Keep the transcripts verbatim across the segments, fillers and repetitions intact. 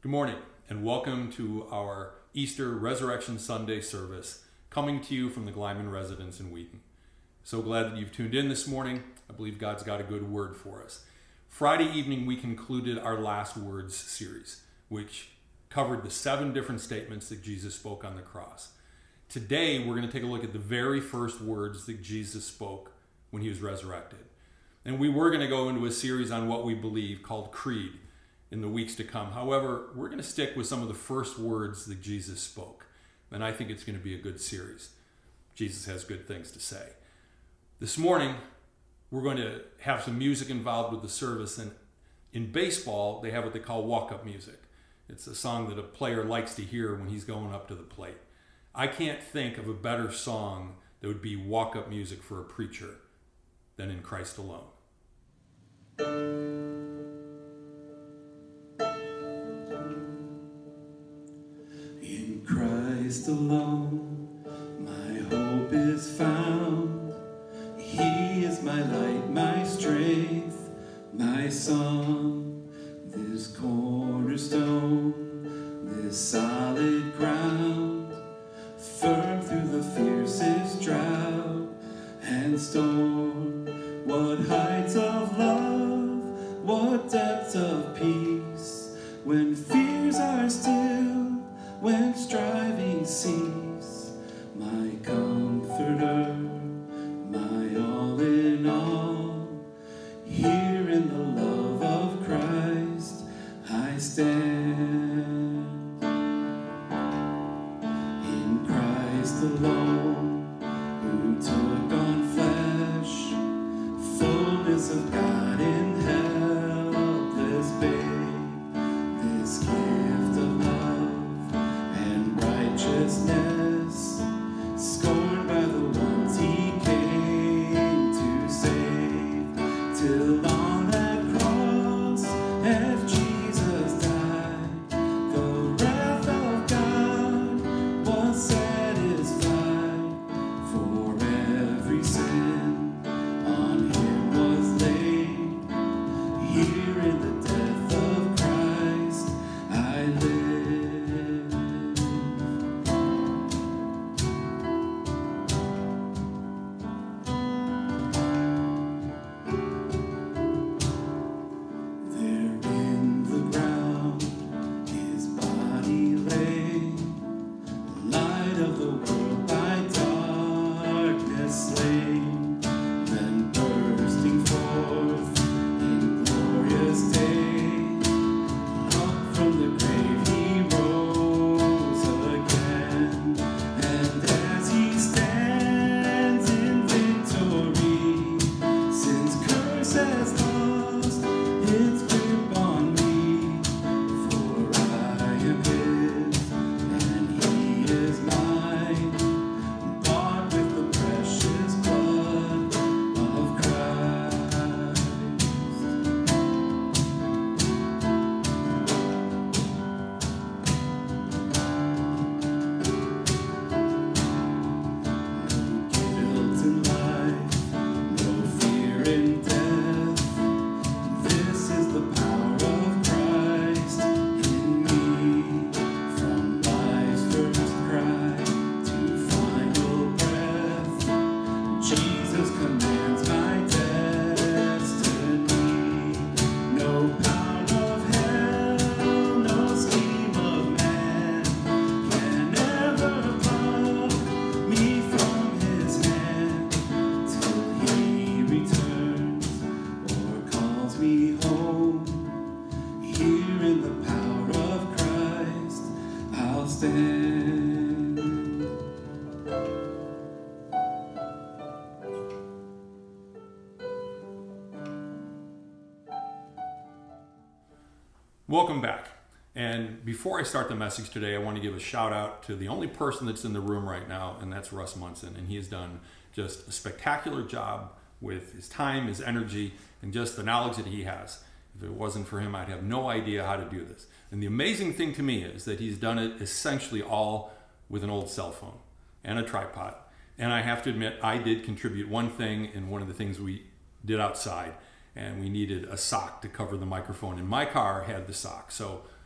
Good morning and welcome to our Easter Resurrection Sunday service coming to you from the Glyman residence in Wheaton. So glad that you've tuned in this morning. I believe God's got a good word for us. Friday evening we concluded our Last Words series, which covered the seven different statements that Jesus spoke on the cross. Today we're going to take a look at the very first words that Jesus spoke when he was resurrected. And we were going to go into a series on what we believe called Creed in the weeks to come. However, we're going to stick with some of the first words that Jesus spoke. And I think it's going to be a good series. Jesus has good things to say. This morning, we're going to have some music involved with the service. And in baseball, they have what they call walk-up music. It's a song that a player likes to hear when he's going up to the plate. I can't think of a better song that would be walk-up music for a preacher than In Christ Alone. In Christ alone, my hope is found. He is my light, my strength, my song. This cornerstone, this solid ground, firm through the fiercest drought and storm. What heights of love, what depths of peace, when fears are still, when striving cease, my comforter, my all in all, here in the love of Christ I stand. In Christ alone, who took on flesh, fullness of God in helpless babe, this gift of love and righteousness, scorned by the ones he came to save, till on that cross, as Jesus died, the wrath of God was satisfied. For every sin on him was laid, here in the death of Christ I live. There in the ground his body lay, light of the world by darkness slain, then bursting forth in glorious day, up from the grave he rose again, and as he stands in victory, sin's curse has lost its grip on me, for I am his and he is mine, bought with the precious blood of Christ. Guilt in life, no fear in death. This is the power of Christ in me. From life's first cry to final breath, Jesus commands my destiny. No power of hell, no scheme of man can ever pluck me from his hand, till he returns or calls me home. Here in the power of Christ I'll stand. Welcome back. And before I start the message today, I want to give a shout out to the only person that's in the room right now, and that's Russ Munson. And he has done just a spectacular job with his time, his energy, and just the knowledge that he has. If it wasn't for him, I'd have no idea how to do this. And the amazing thing to me is that he's done it essentially all with an old cell phone and a tripod. And I have to admit, I did contribute one thing in one of the things we did outside, and we needed a sock to cover the microphone, and my car had the sock. So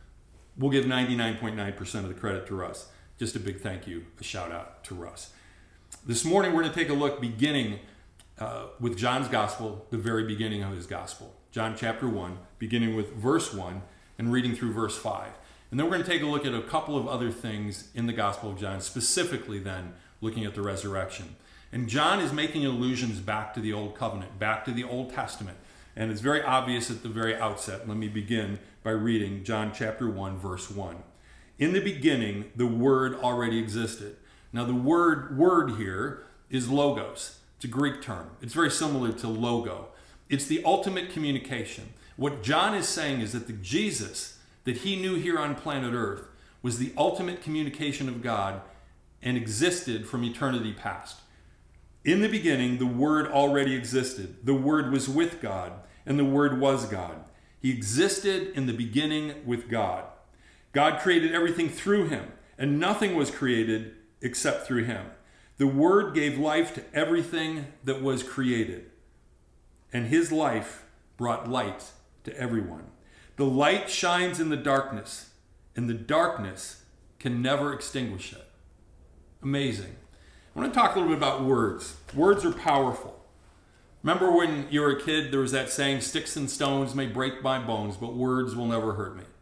we'll give ninety-nine point nine percent of the credit to Russ. Just a big thank you, a shout out to Russ. This morning we're going to take a look beginning uh, with John's gospel, the very beginning of his gospel. John chapter one, beginning with verse one and reading through verse five. And then we're going to take a look at a couple of other things in the Gospel of John, specifically then looking at the resurrection. And John is making allusions back to the Old Covenant, back to the Old Testament. And it's very obvious at the very outset. Let me begin by reading John chapter one, verse one. In the beginning, the Word already existed. Now the word word here is logos. It's a Greek term. It's very similar to logo. It's the ultimate communication. What John is saying is that the Jesus that he knew here on planet Earth was the ultimate communication of God and existed from eternity past. In the beginning, the Word already existed. The Word was with God, and the Word was God. He existed in the beginning with God. God created everything through him, and nothing was created except through him. The Word gave life to everything that was created, and his life brought light to everyone. The light shines in the darkness, and the darkness can never extinguish it. Amazing. I want to talk a little bit about words. Words are powerful. Remember when you were a kid, there was that saying, sticks and stones may break my bones, but words will never hurt me.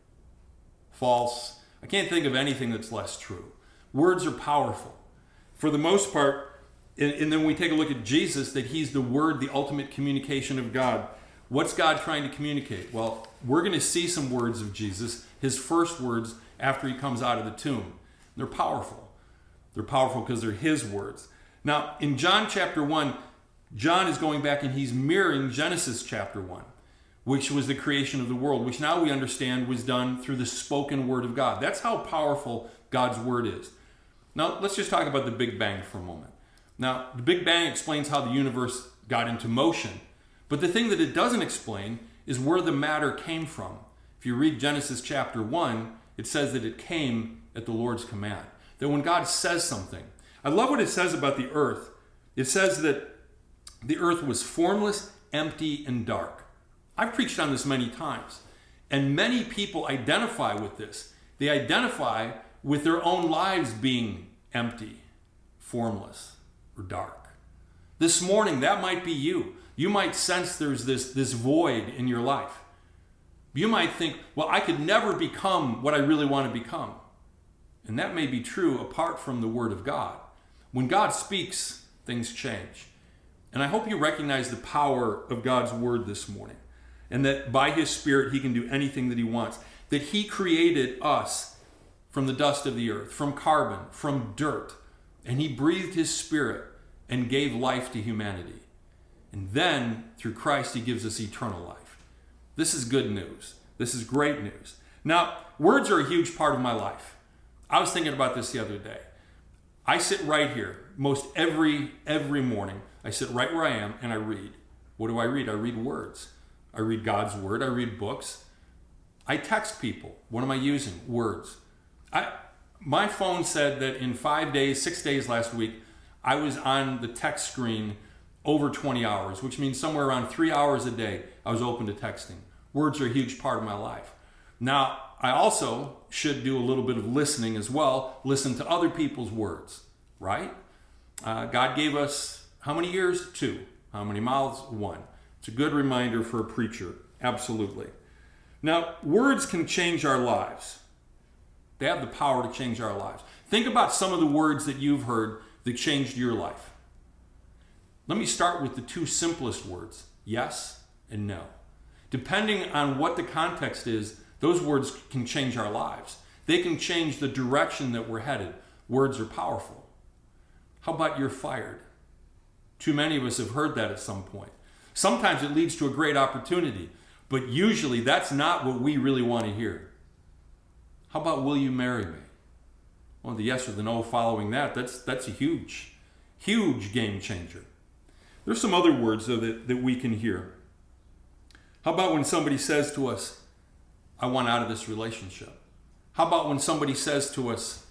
False. I can't think of anything that's less true. Words are powerful. For the most part, and, and then we take a look at Jesus, that he's the Word, the ultimate communication of God. What's God trying to communicate? Well, we're going to see some words of Jesus, his first words after he comes out of the tomb. They're powerful. They're powerful because they're his words. Now, in John chapter one, John is going back and he's mirroring Genesis chapter one, which was the creation of the world, which now we understand was done through the spoken word of God. That's how powerful God's word is. Now, let's just talk about the Big Bang for a moment. Now, the Big Bang explains how the universe got into motion, but the thing that it doesn't explain is where the matter came from. If you read Genesis chapter one, it says that it came at the Lord's command. That when God says something, I love what it says about the earth. It says that the earth was formless, empty, and dark. I've preached on this many times, and many people identify with this. They identify with their own lives being empty, formless, or dark. This morning, that might be you. You might sense there's this, this void in your life. You might think, well, I could never become what I really want to become. And that may be true apart from the Word of God. When God speaks, things change. And I hope you recognize the power of God's Word this morning. And that by His Spirit, He can do anything that He wants. That He created us from the dust of the earth, from carbon, from dirt. And He breathed His Spirit and gave life to humanity. And then, through Christ, He gives us eternal life. This is good news. This is great news. Now, words are a huge part of my life. I was thinking about this the other day. I sit right here most every every morning. I sit right where I am and I read. What do I read? I read words. I read God's Word. I read books. I text people. What am I using? Words. I my phone said that in five days, six days last week, I was on the text screen over twenty hours, which means somewhere around three hours a day I was open to texting. Words are a huge part of my life. Now, I also should do a little bit of listening as well, listen to other people's words, right? Uh, God gave us how many ears? Two. How many mouths? One. It's a good reminder for a preacher, absolutely. Now, words can change our lives. They have the power to change our lives. Think about some of the words that you've heard that changed your life. Let me start with the two simplest words, yes and no. Depending on what the context is, those words can change our lives. They can change the direction that we're headed. Words are powerful. How about you're fired? Too many of us have heard that at some point. Sometimes it leads to a great opportunity, but usually that's not what we really want to hear. How about will you marry me? Well, the yes or the no following that, that's, that's a huge, huge game changer. There's some other words, though, that, that we can hear. How about when somebody says to us, I want out of this relationship? How about when somebody says to us,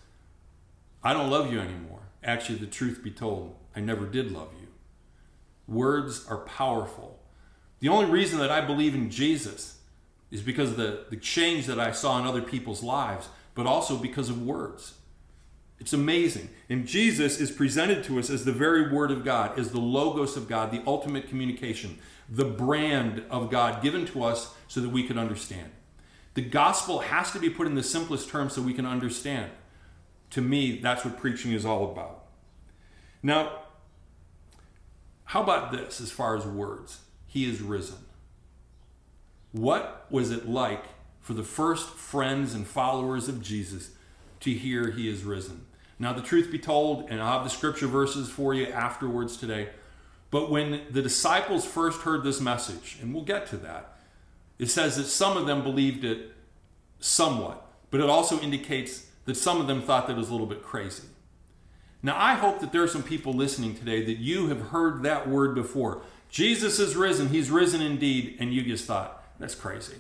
I don't love you anymore? Actually, the truth be told, I never did love you. Words are powerful. The only reason that I believe in Jesus is because of the, the change that I saw in other people's lives, but also because of words. It's amazing. And Jesus is presented to us as the very Word of God, as the Logos of God, the ultimate communication, the brand of God given to us so that we could understand. The gospel has to be put in the simplest terms so we can understand. To me, that's what preaching is all about. Now, how about this as far as words? He is risen. What was it like for the first friends and followers of Jesus to hear he is risen? Now, the truth be told, and I'll have the scripture verses for you afterwards today, but when the disciples first heard this message, and we'll get to that, it says that some of them believed it somewhat, but it also indicates that some of them thought that it was a little bit crazy. Now, I hope that there are some people listening today that you have heard that word before. Jesus is risen. He's risen indeed. And you just thought, that's crazy.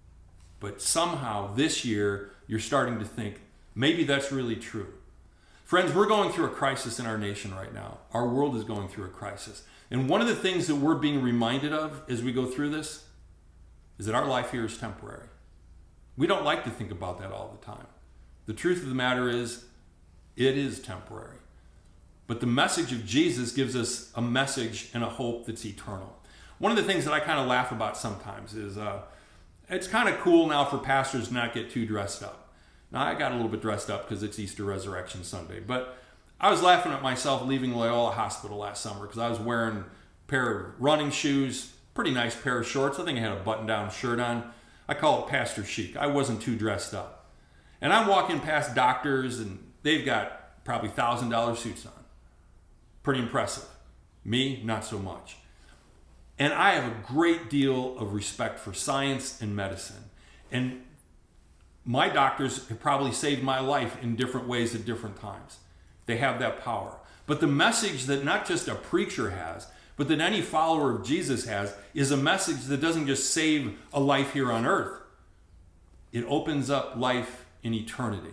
But somehow this year, you're starting to think, maybe that's really true. Friends, we're going through a crisis in our nation right now. Our world is going through a crisis. And one of the things that we're being reminded of as we go through this is that our life here is temporary. We don't like to think about that all the time. The truth of the matter is, it is temporary. But the message of Jesus gives us a message and a hope that's eternal. One of the things that I kind of laugh about sometimes is uh, it's kind of cool now for pastors to not get too dressed up. Now, I got a little bit dressed up because it's Easter Resurrection Sunday, but I was laughing at myself leaving Loyola Hospital last summer because I was wearing a pair of running shoes, pretty nice pair of shorts. I think I had a button-down shirt on. I call it pastor chic. I wasn't too dressed up. And I'm walking past doctors, and they've got probably one thousand dollars suits on. Pretty impressive. Me, not so much. And I have a great deal of respect for science and medicine. And my doctors have probably saved my life in different ways at different times. They have that power. But the message that not just a preacher has, but that any follower of Jesus has, is a message that doesn't just save a life here on earth. It opens up life in eternity.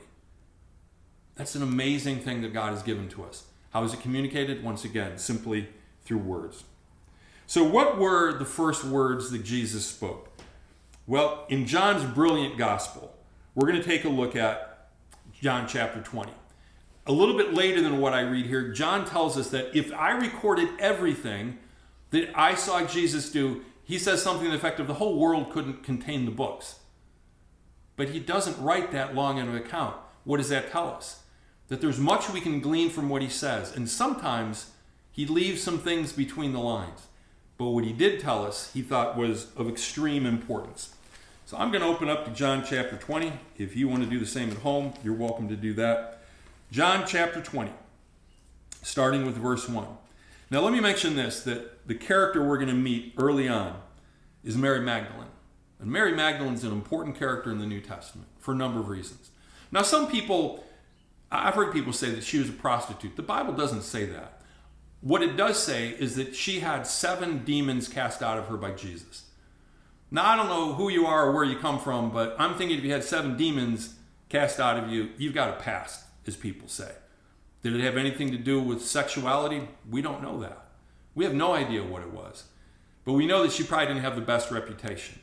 That's an amazing thing that God has given to us. How is it communicated? Once again, simply through words. So what were the first words that Jesus spoke? Well, in John's brilliant gospel, we're going to take a look at John chapter twenty. A little bit later than what I read here, John tells us that if I recorded everything that I saw Jesus do, he says something to the effect of the whole world couldn't contain the books. But he doesn't write that long an account. What does that tell us? That there's much we can glean from what he says. And sometimes he leaves some things between the lines. But what he did tell us, he thought was of extreme importance. So I'm going to open up to John chapter twenty. If you want to do the same at home, you're welcome to do that. John chapter twenty, starting with verse one. Now let me mention this, that the character we're going to meet early on is Mary Magdalene. And Mary Magdalene is an important character in the New Testament for a number of reasons. Now some people, I've heard people say that she was a prostitute. The Bible doesn't say that. What it does say is that she had seven demons cast out of her by Jesus. Now, I don't know who you are or where you come from, but I'm thinking if you had seven demons cast out of you, you've got a past, as people say. Did it have anything to do with sexuality? We don't know that. We have no idea what it was. But we know that she probably didn't have the best reputation.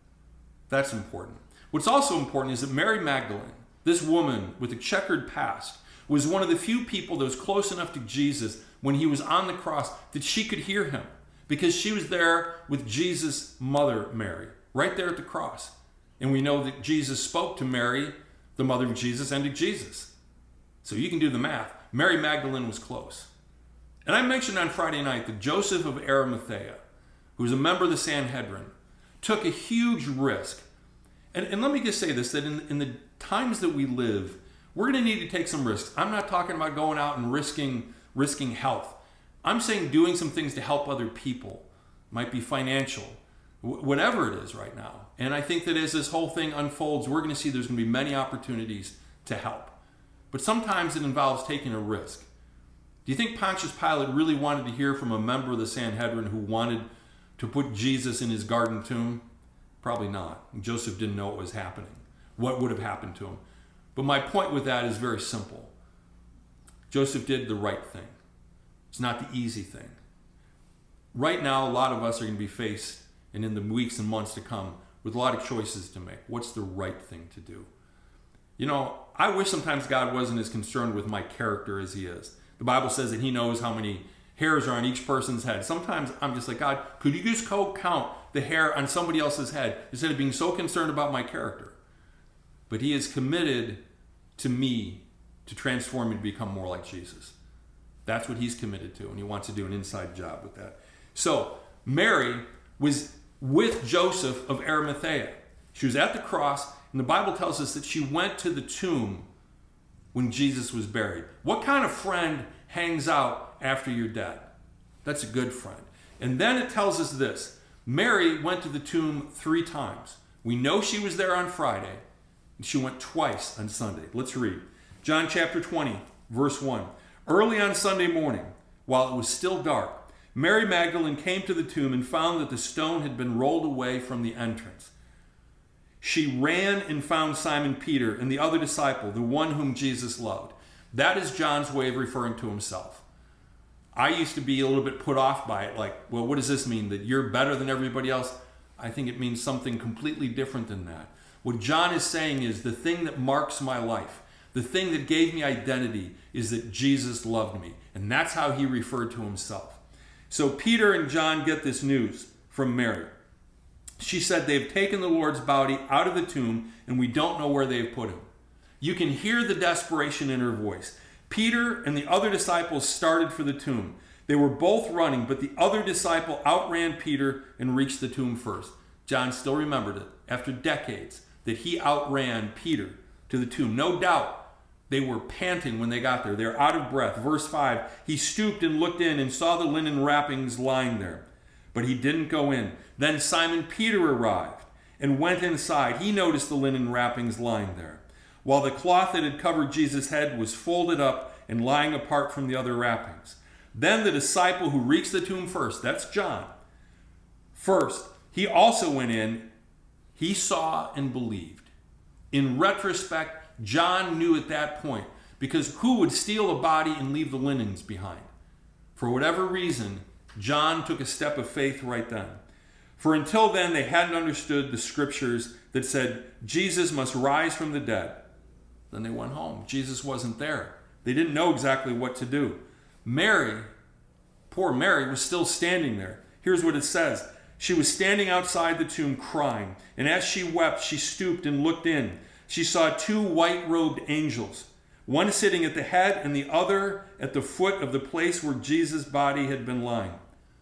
That's important. What's also important is that Mary Magdalene, this woman with a checkered past, was one of the few people that was close enough to Jesus when he was on the cross that she could hear him, because she was there with Jesus' mother, Mary, right there at the cross. And we know that Jesus spoke to Mary, the mother of Jesus, and to Jesus. So you can do the math. Mary Magdalene was close. And I mentioned on Friday night that Joseph of Arimathea, who was a member of the Sanhedrin, took a huge risk. And, and let me just say this, that in, in the times that we live, we're going to need to take some risks. I'm not talking about going out and risking risking health. I'm saying doing some things to help other people. Might be financial, wh- whatever it is right now. And I think that as this whole thing unfolds, we're going to see there's going to be many opportunities to help. But sometimes it involves taking a risk. Do you think Pontius Pilate really wanted to hear from a member of the Sanhedrin who wanted to put Jesus in his garden tomb? Probably not. Joseph didn't know what was happening, what would have happened to him. But my point with that is very simple. Joseph did the right thing. It's not the easy thing. Right now, a lot of us are going to be faced, and in the weeks and months to come, with a lot of choices to make. What's the right thing to do? You know, I wish sometimes God wasn't as concerned with my character as he is. The Bible says that he knows how many hairs are on each person's head. Sometimes I'm just like, God, could you just go count the hair on somebody else's head instead of being so concerned about my character? But he is committed to me to transform me to become more like Jesus. That's what he's committed to, and he wants to do an inside job with that. So Mary was with Joseph of Arimathea. She was at the cross, and the Bible tells us that she went to the tomb when Jesus was buried. What kind of friend hangs out after you're dead? That's a good friend. And then it tells us this. Mary went to the tomb three times. We know she was there on Friday, and she went twice on Sunday. Let's read. John chapter twenty, verse one. Early on Sunday morning, while it was still dark, Mary Magdalene came to the tomb and found that the stone had been rolled away from the entrance. She ran and found Simon Peter and the other disciple, the one whom Jesus loved. That is John's way of referring to himself. I used to be a little bit put off by it, like, well, what does this mean? That you're better than everybody else? I think it means something completely different than that. What John is saying is the thing that marks my life, the thing that gave me identity, is that Jesus loved me. And that's how he referred to himself. So Peter and John get this news from Mary. She said, they've taken the Lord's body out of the tomb, and we don't know where they've put him. You can hear the desperation in her voice. Peter and the other disciples started for the tomb. They were both running, but the other disciple outran Peter and reached the tomb first. John still remembered it, after decades, that he outran Peter to the tomb. No doubt they were panting when they got there. They were out of breath. Verse five, he stooped and looked in and saw the linen wrappings lying there, but he didn't go in. Then Simon Peter arrived and went inside. He noticed the linen wrappings lying there, while the cloth that had covered Jesus' head was folded up and lying apart from the other wrappings. Then the disciple who reached the tomb first, that's John, first, he also went in. He saw and believed. In retrospect, John knew at that point, because who would steal a body and leave the linens behind? For whatever reason, John took a step of faith right then. For until then, they hadn't understood the scriptures that said Jesus must rise from the dead. Then they went home. Jesus wasn't there. They didn't know exactly what to do. Mary, poor Mary, was still standing there. Here's what it says. She was standing outside the tomb crying, and as she wept, she stooped and looked in. She saw two white-robed angels, one sitting at the head and the other at the foot of the place where Jesus' body had been lying.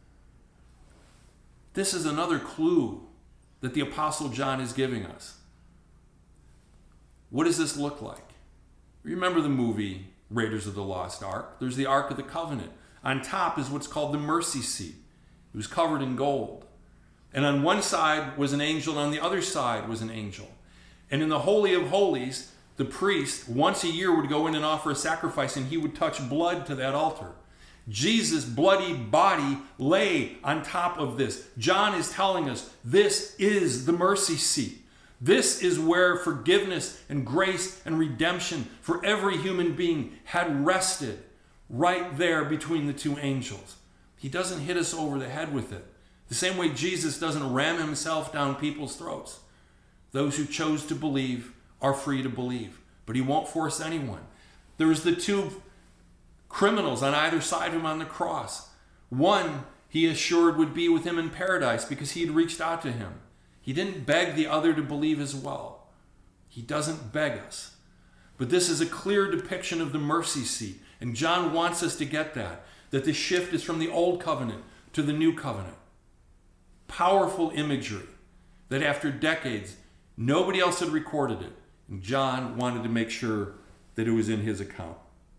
This is another clue that the Apostle John is giving us. What does this look like? Remember the movie Raiders of the Lost Ark? There's the Ark of the Covenant. On top is what's called the mercy seat. It was covered in gold. And on one side was an angel, and on the other side was an angel. And in the Holy of Holies, the priest once a year would go in and offer a sacrifice, and he would touch blood to that altar. Jesus' bloody body lay on top of this. John is telling us this is the mercy seat. This is where forgiveness and grace and redemption for every human being had rested, right there between the two angels. He doesn't hit us over the head with it. The same way Jesus doesn't ram himself down people's throats. Those who chose to believe are free to believe, but he won't force anyone. There was the two criminals on either side of him on the cross. One he assured would be with him in paradise because he had reached out to him. He didn't beg the other to believe as well. He doesn't beg us. But this is a clear depiction of the mercy seat, and John wants us to get that, that the shift is from the old covenant to the new covenant. Powerful imagery that after decades, nobody else had recorded it, and John wanted to make sure that it was in his account.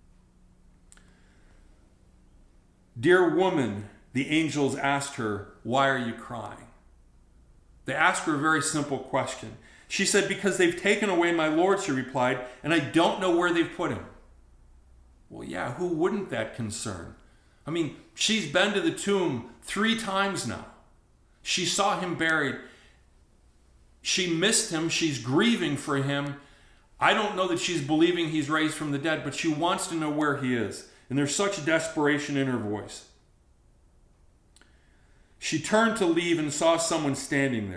Dear woman, the angels asked her, why are you crying? They asked her a very simple question. She said, because they've taken away my Lord, she replied, and I don't know where they've put him. Well, yeah, who wouldn't that concern? I mean, she's been to the tomb three times now. She saw him buried. She missed him. She's grieving for him. I don't know that she's believing he's raised from the dead, but she wants to know where he is. And there's such desperation in her voice. She turned to leave and saw someone standing there.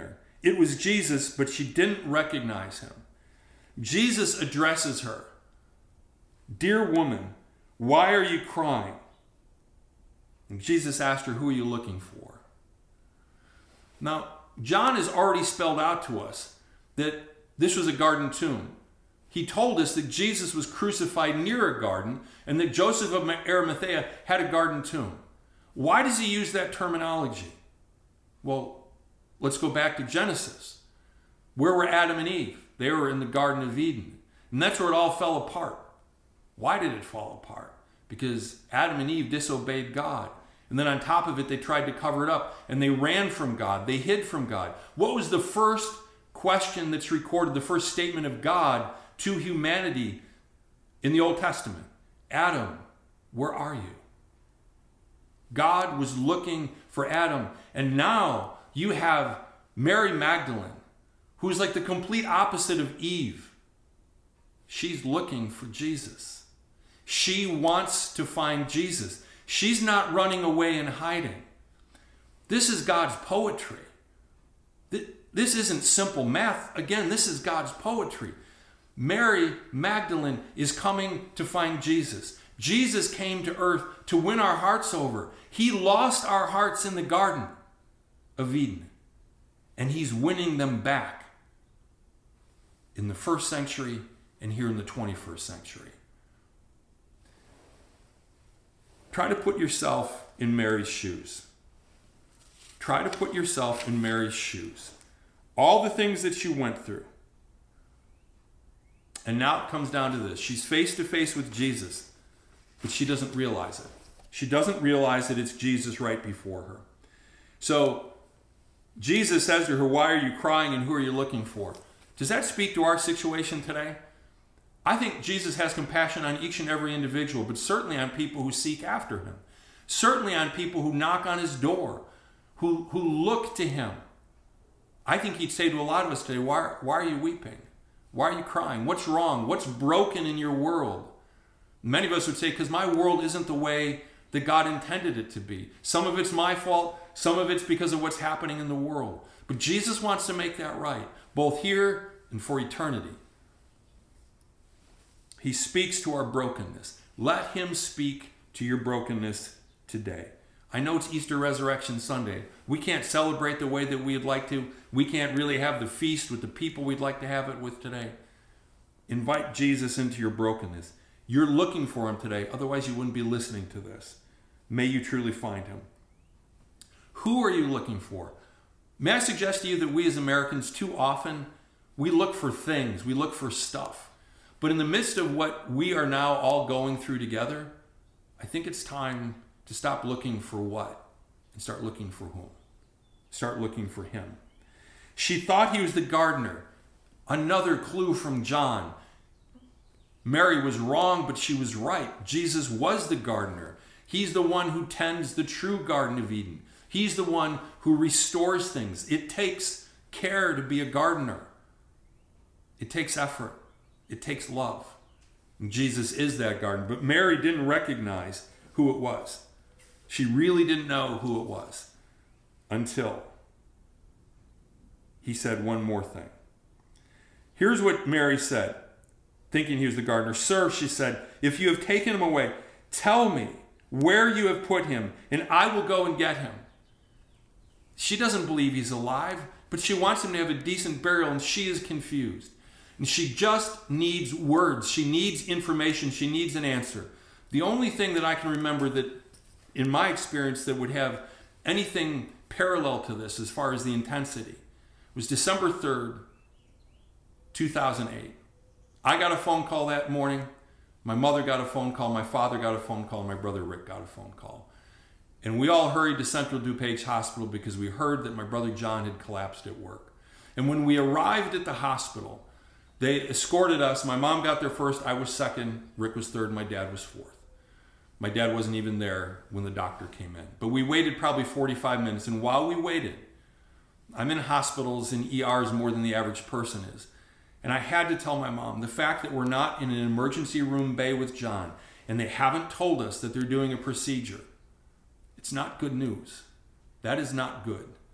It was Jesus, but she didn't recognize him. Jesus addresses her. Dear woman, why are you crying? And Jesus asked her, who are you looking for? Now, John has already spelled out to us that this was a garden tomb. He told us that Jesus was crucified near a garden and that Joseph of Arimathea had a garden tomb. Why does he use that terminology? Well, let's go back to Genesis. Where were Adam and Eve? They were in the Garden of Eden. And that's where it all fell apart. Why did it fall apart? Because Adam and Eve disobeyed God. And then on top of it, they tried to cover it up. And they ran from God. They hid from God. What was the first question that's recorded, the first statement of God to humanity in the Old Testament? Adam, where are you? God was looking for Adam. And now you have Mary Magdalene, who's like the complete opposite of Eve. She's looking for Jesus. She wants to find Jesus. She's not running away and hiding. This is God's poetry. This isn't simple math. Again, this is God's poetry. Mary Magdalene is coming to find Jesus. Jesus came to earth to win our hearts over. He lost our hearts in the Garden of Eden, and he's winning them back in the first century and here in the twenty-first century. Try to put yourself in Mary's shoes. Try to put yourself in Mary's shoes. All the things that she went through. And now it comes down to this. She's face to face with Jesus, but she doesn't realize it. She doesn't realize that it's Jesus right before her. So Jesus says to her, why are you crying and who are you looking for? Does that speak to our situation today? I think Jesus has compassion on each and every individual, but certainly on people who seek after him. Certainly on people who knock on his door, who, who look to him. I think he'd say to a lot of us today, why, why are you weeping? Why are you crying? What's wrong? What's broken in your world? Many of us would say, because my world isn't the way that God intended it to be. Some of it's my fault. Some of it's because of what's happening in the world. But Jesus wants to make that right, both here and for eternity. He speaks to our brokenness. Let him speak to your brokenness today. I know it's Easter Resurrection Sunday. We can't celebrate the way that we'd like to. We can't really have the feast with the people we'd like to have it with today. Invite Jesus into your brokenness. You're looking for him today. Otherwise, you wouldn't be listening to this. May you truly find him. Who are you looking for? May I suggest to you that we as Americans, too often, we look for things. We look for stuff. But in the midst of what we are now all going through together, I think it's time to stop looking for what and start looking for whom. Start looking for him. She thought he was the gardener. Another clue from John. Mary was wrong, but she was right. Jesus was the gardener. He's the one who tends the true Garden of Eden. He's the one who restores things. It takes care to be a gardener. It takes effort. It takes love. And Jesus is that gardener. But Mary didn't recognize who it was. She really didn't know who it was until he said one more thing. Here's what Mary said, thinking he was the gardener. Sir, she said, if you have taken him away, tell me where you have put him, and I will go and get him. She doesn't believe he's alive, but she wants him to have a decent burial, and she is confused. And she just needs words. She needs information. She needs an answer. The only thing that I can remember that, in my experience, that would have anything parallel to this as far as the intensity was December third, two thousand eight. I got a phone call that morning. My mother got a phone call. My father got a phone call. My brother Rick got a phone call. And we all hurried to Central DuPage Hospital because we heard that my brother John had collapsed at work. And when we arrived at the hospital, they escorted us. My mom got there first. I was second. Rick was third. My dad was fourth. My dad wasn't even there when the doctor came in. But we waited probably forty-five minutes. And while we waited, I'm in hospitals and E Rs more than the average person is. And I had to tell my mom, the fact that we're not in an emergency room bay with John and they haven't told us that they're doing a procedure, it's not good news. That is not good.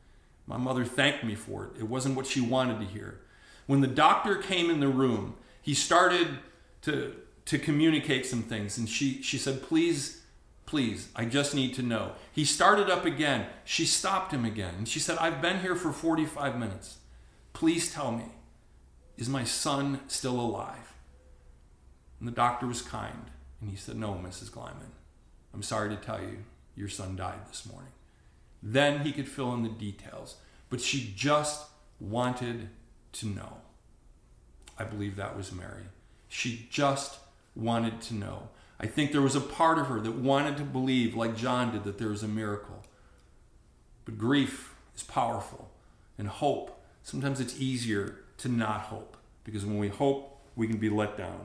My mother thanked me for it. It wasn't what she wanted to hear. When the doctor came in the room, he started to, to communicate some things. And she, she said, please, please, I just need to know. He started up again. She stopped him again. And she said, I've been here for forty-five minutes. Please tell me, is my son still alive? And the doctor was kind. And he said, no, Missus Glyman, I'm sorry to tell you, your son died this morning. Then he could fill in the details. But she just wanted to know. I believe that was Mary. She just wanted to know. I think there was a part of her that wanted to believe, like John did, that there was a miracle. But grief is powerful. And hope, sometimes it's easier to not hope. Because when we hope, we can be let down.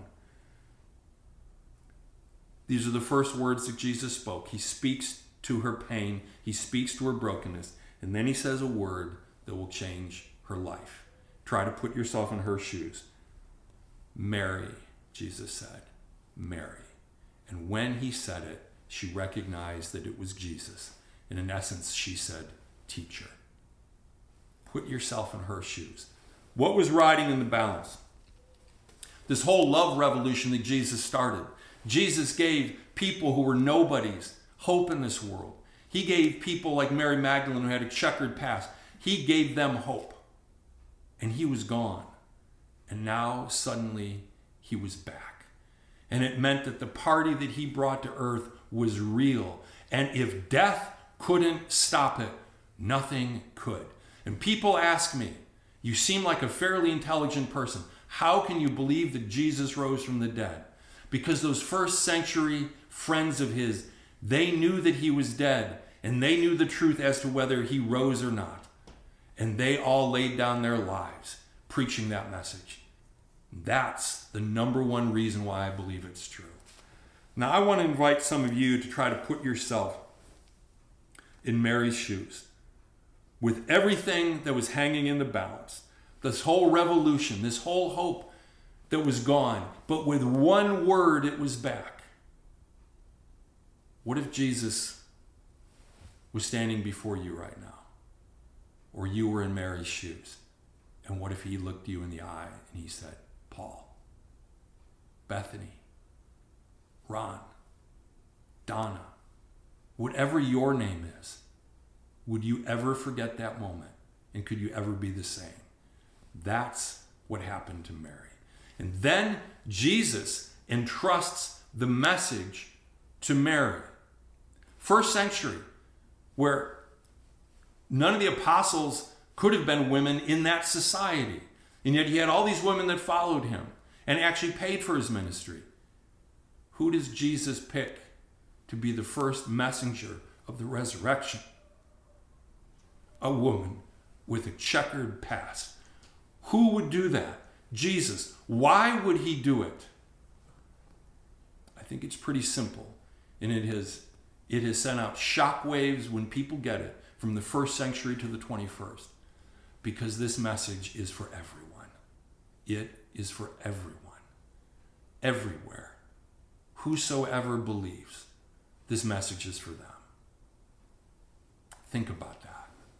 These are the first words that Jesus spoke. He speaks to her pain. He speaks to her brokenness. And then he says a word that will change her life. Try to put yourself in her shoes. Mary, Jesus said. Mary. And when he said it, she recognized that it was Jesus. And in essence, she said, teacher. Put yourself in her shoes. What was riding in the balance? This whole love revolution that Jesus started. Jesus gave people who were nobodies hope in this world. He gave people like Mary Magdalene who had a checkered past. He gave them hope. And he was gone. And now suddenly he was back. And it meant that the party that he brought to earth was real. And if death couldn't stop it, nothing could. And people ask me, you seem like a fairly intelligent person. How can you believe that Jesus rose from the dead? Because those first century friends of his, they knew that he was dead, and they knew the truth as to whether he rose or not. And they all laid down their lives preaching that message. That's the number one reason why I believe it's true. Now, I want to invite some of you to try to put yourself in Mary's shoes. With everything that was hanging in the balance, this whole revolution, this whole hope that was gone, but with one word it was back. What if Jesus was standing before you right now? Or you were in Mary's shoes? And what if he looked you in the eye and he said, Paul, Bethany, Ron, Donna, whatever your name is, would you ever forget that moment? And could you ever be the same? That's what happened to Mary. And then Jesus entrusts the message to Mary. First century, where none of the apostles could have been women in that society. And yet he had all these women that followed him and actually paid for his ministry. Who does Jesus pick to be the first messenger of the resurrection? A woman with a checkered past. Who would do that? Jesus. Why would he do it? I think it's pretty simple. And it has, it has sent out shockwaves when people get it from the first century to the twenty-first. Because this message is for everyone. It is for everyone. Everywhere. Whosoever believes, this message is for them. Think about that.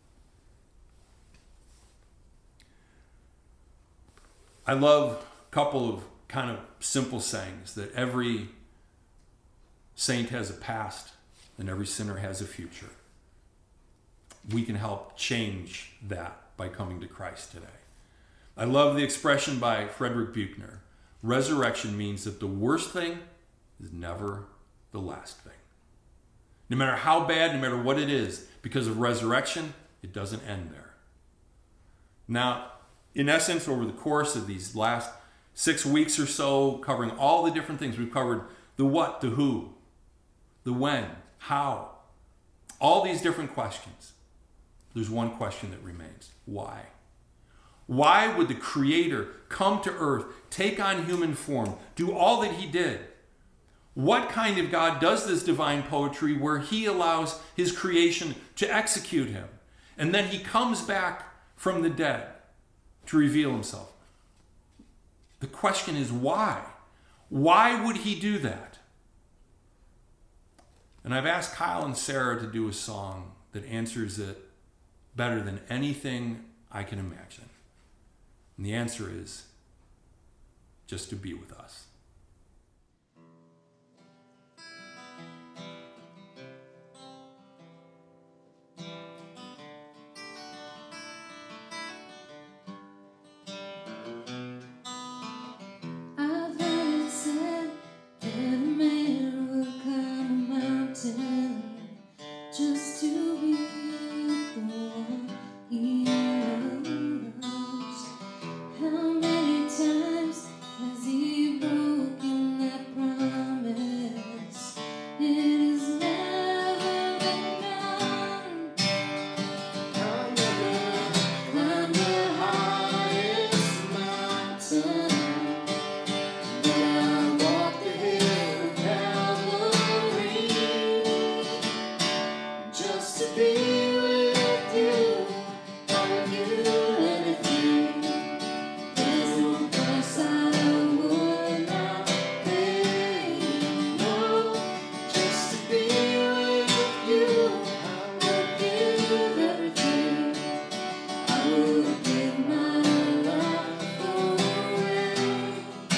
I love a couple of kind of simple sayings that every saint has a past and every sinner has a future. We can help change that by coming to Christ today. I love the expression by Frederick Buechner. Resurrection means that the worst thing is never the last thing. No matter how bad, no matter what it is, because of resurrection, it doesn't end there. Now, in essence, over the course of these last six weeks or so, covering all the different things, we've covered the what, the who, the when, how, all these different questions. There's one question that remains. Why? Why would the Creator come to earth, take on human form, do all that he did? What kind of God does this divine poetry where he allows his creation to execute him? And then he comes back from the dead to reveal himself. The question is why? Why would he do that? And I've asked Kyle and Sarah to do a song that answers it better than anything I can imagine? And the answer is just to be with us. I've heard it said that a man will climb a mountain just to be with the one he loves. How many times has he broken that promise? It has never been done. I'll never climb the highest mountain, but I'll walk the hill of Calvary just to be with you. I would give anything. There's no price I would not pay. No, just to be with you. I would give everything. I would give my life away.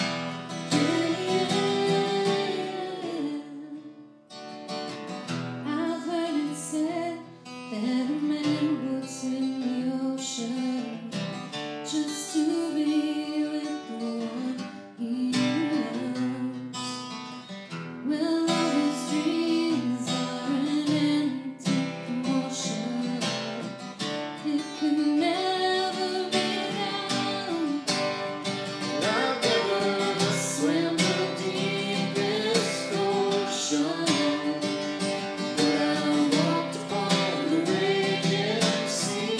I've heard it said that a man walks in the ocean just to be with the one he loves. Well, all his dreams are an empty commotion. It could never be done. I've never swam the deepest ocean, but I walked upon the raging sea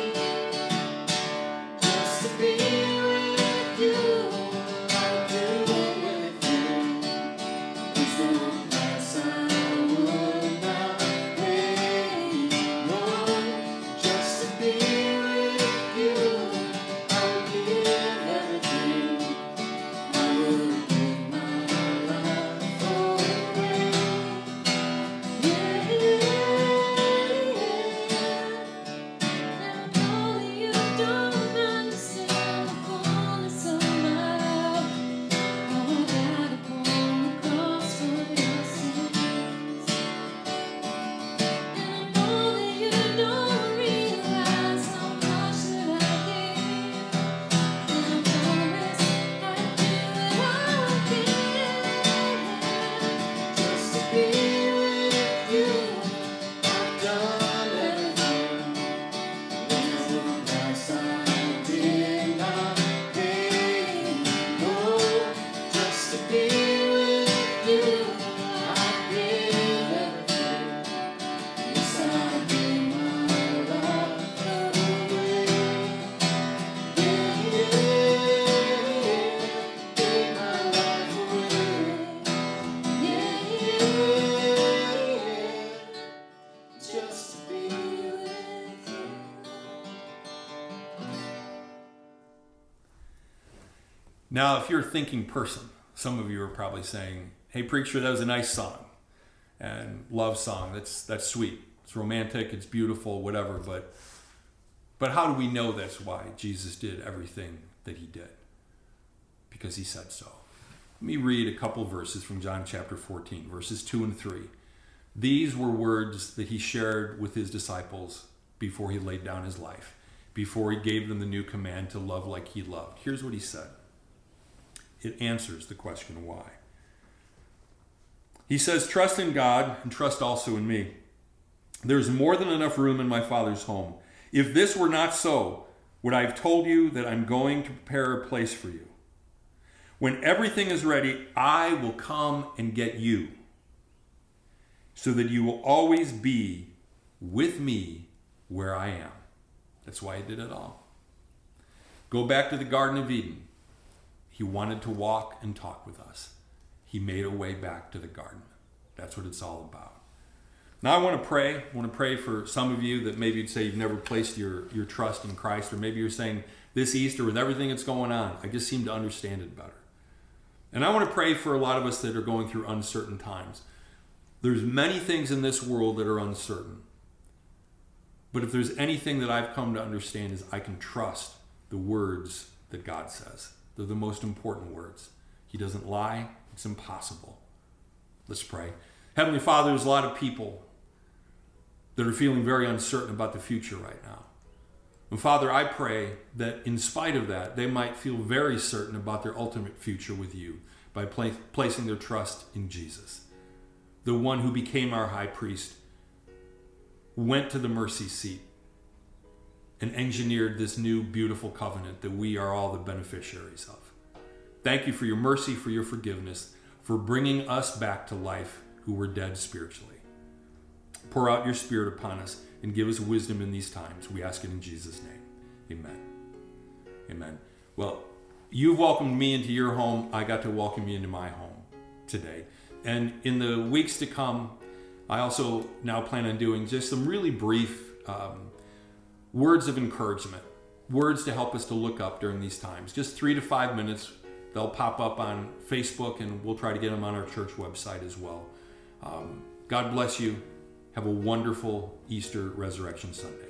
just to be with you. I'll do anything. There's no price I would not pay. No, just to be with you. I would give everything. I would give my life away. Yeah, now I know that you don't understand the fullness of my love. How I died upon the cross for your sins. And I know that you don't realize how much that I gave. And I promise I'd do what I can just to be with you. I've done everything. There's no price I did not pay. No, just to be with you. I give everything. Yes, I give my life away. Yeah, give my life away. Yeah, just to be with you. Now, if you're a thinking person, some of you are probably saying, hey, preacher, that was a nice song. And love song, that's that's sweet. It's romantic, it's beautiful, whatever. But but how do we know that's why Jesus did everything that he did? Because he said so. Let me read a couple verses from John chapter fourteen, verses two and three. These were words that he shared with his disciples before he laid down his life, before he gave them the new command to love like he loved. Here's what he said. It answers the question why. He says, trust in God and trust also in me. There's more than enough room in my Father's home. If this were not so, would I have told you that I'm going to prepare a place for you? When everything is ready, I will come and get you, so that you will always be with me where I am. That's why he did it all. Go back to the Garden of Eden. He wanted to walk and talk with us. He made a way back to the garden. That's what it's all about. Now I want to pray. I want to pray for some of you that maybe you'd say you've never placed your, your trust in Christ, or maybe you're saying this Easter with everything that's going on, I just seem to understand it better. And I want to pray for a lot of us that are going through uncertain times. There's many things in this world that are uncertain. But if there's anything that I've come to understand is I can trust the words that God says. They're the most important words. He doesn't lie. It's impossible. Let's pray. Heavenly Father, there's a lot of people that are feeling very uncertain about the future right now. And Father, I pray that in spite of that, they might feel very certain about their ultimate future with you by pla- placing their trust in Jesus, the one who became our high priest, went to the mercy seat, and engineered this new beautiful covenant that we are all the beneficiaries of. Thank you for your mercy, for your forgiveness, for bringing us back to life who were dead spiritually. Pour out your Spirit upon us and give us wisdom in these times. We ask it in Jesus' name. Amen. Amen. Well, you've welcomed me into your home. I got to welcome you into my home today. And in the weeks to come, I also now plan on doing just some really brief um, words of encouragement, words to help us to look up during these times. Just three to five minutes. They'll pop up on Facebook, and we'll try to get them on our church website as well. Um, God bless you. Have a wonderful Easter Resurrection Sunday.